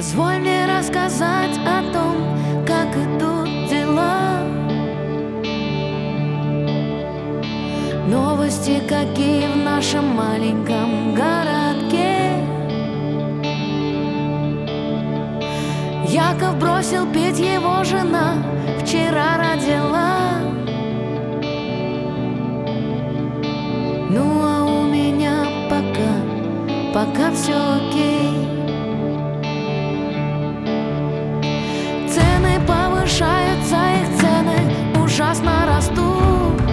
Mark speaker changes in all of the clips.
Speaker 1: Позволь мне рассказать о том, как идут дела. Новости какие в нашем маленьком городке. Яков бросил пить, его жена вчера родила. Ну а у меня пока все окей. Цены повышаются, их цены ужасно растут.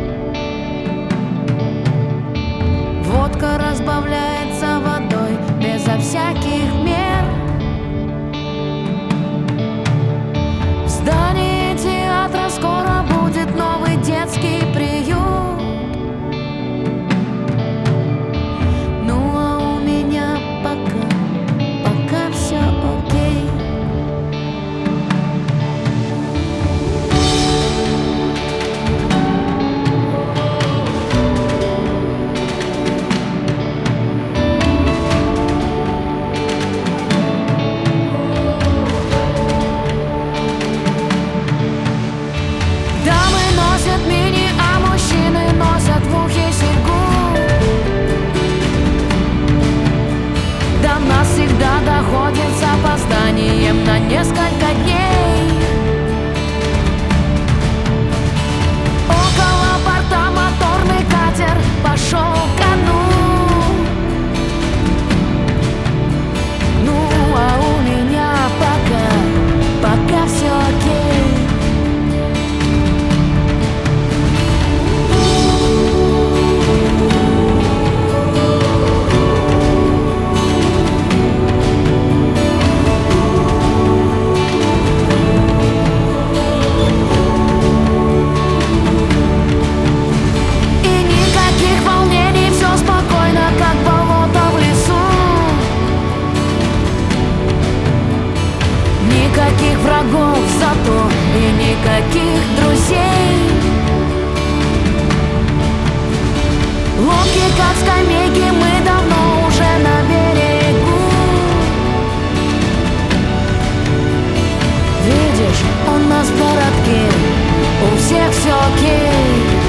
Speaker 1: Водка разбавляется водой безо всяких мер. В здании театра скоро будет новый детский приют. Ну а у меня пока все окей. Всегда доходит с опозданием на несколько дней. Около порта моторный катер пошел ко дну. Ну а у меня пока все окей. Никаких врагов зато и никаких друзей. Лодки как скамейки, мы давно уже на берегу. Видишь, у нас в городке у всех все окей.